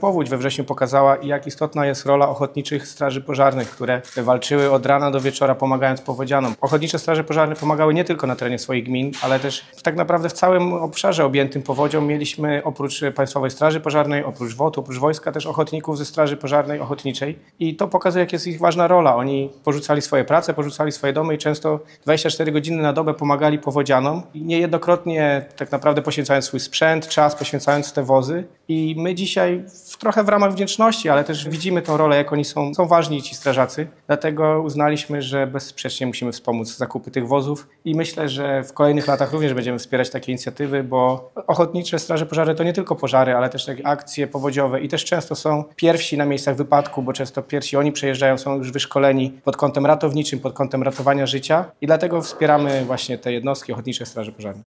powódź we wrześniu pokazała, jak istotna jest rola ochotniczych straży pożarnych, które walczyły od rana do wieczora, pomagając powodzianom. Ochotnicze straże pożarne pomagały nie tylko na terenie swoich gmin, ale też tak naprawdę w całym obszarze objętym powodzią mieliśmy oprócz Państwowej Straży Pożarnej, oprócz WOT, oprócz wojska też ochotników ze Straży Pożarnej ochotniczej. I to pokazuje, jak jest ich ważna rola. Oni porzucali swoje prace, porzucali swoje domy i często 24 godziny na dobę pomagali powodzianom. I niejednokrotnie tak naprawdę poświęcając swój sprzęt, czas, poświęcając te wozy. I my dzisiaj trochę w ramach wdzięczności, ale też widzimy tą rolę, jak oni są ważni, ci strażacy. Dlatego uznaliśmy, że bezsprzecznie musimy wspomóc zakupy tych wozów i myślę, że w kolejnych latach również będziemy wspierać takie inicjatywy, bo ochotnicze straże pożarne to nie tylko pożary, ale też takie akcje powodziowe i też często są pierwsi na miejscach wypadku, bo często pierwsi oni przejeżdżają, są już wyszkoleni pod kątem ratowniczym, pod kątem ratowania życia i dlatego wspieramy właśnie te jednostki ochotnicze straży pożarne.